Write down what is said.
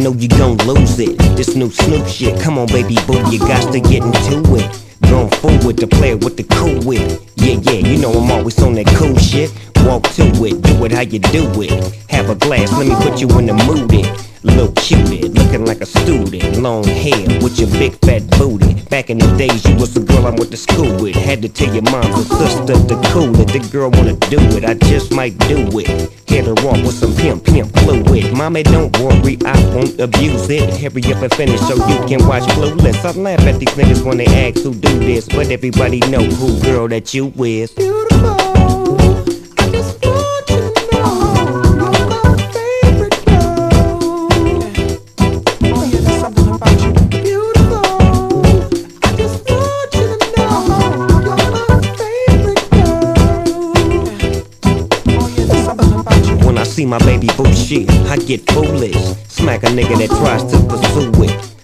know you gon' lose it. This new Snoop shit, come on baby boo, you got to get into it. Going forward to play with the cool wit. Yeah, you know I'm always on that cool shit. Walk to it, do it how you do it. Have a glass, let me put you in the mood. Little cutie, looking like a student. Long hair with your big fat booty. Back in the days, you was the girl I went to school with. Had to tell your mom or sister to cool it. The girl wanna do it, I just might do it. Hit her off with some pimp fluid. Mommy, don't worry, I won't abuse it. Hurry up and finish so you can watch Clueless. I laugh at these niggas when they ask who do this, but everybody know who girl that you is. Beautiful. See my baby boo shit, I get foolish. Smack a nigga that tries to pursue it.